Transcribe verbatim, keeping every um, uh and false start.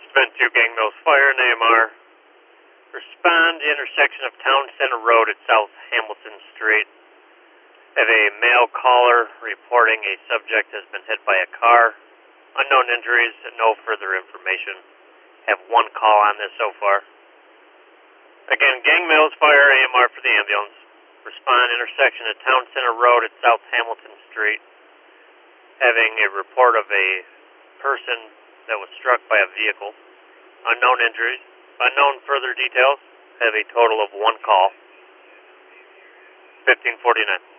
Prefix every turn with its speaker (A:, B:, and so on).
A: Spent two Gang Mills Fire and A M R. Respond to intersection of Town Center Road at South Hamilton Street. Have a male caller reporting a subject has been hit by a car. Unknown injuries and no further information. Have one call on this so far. Again, Gang Mills Fire, A M R for the ambulance. Respond intersection at Town Center Road at South Hamilton Street. Having a report of a person that was struck by a vehicle. Unknown injuries. Unknown further details. Have a total of one call. fifteen forty-nine.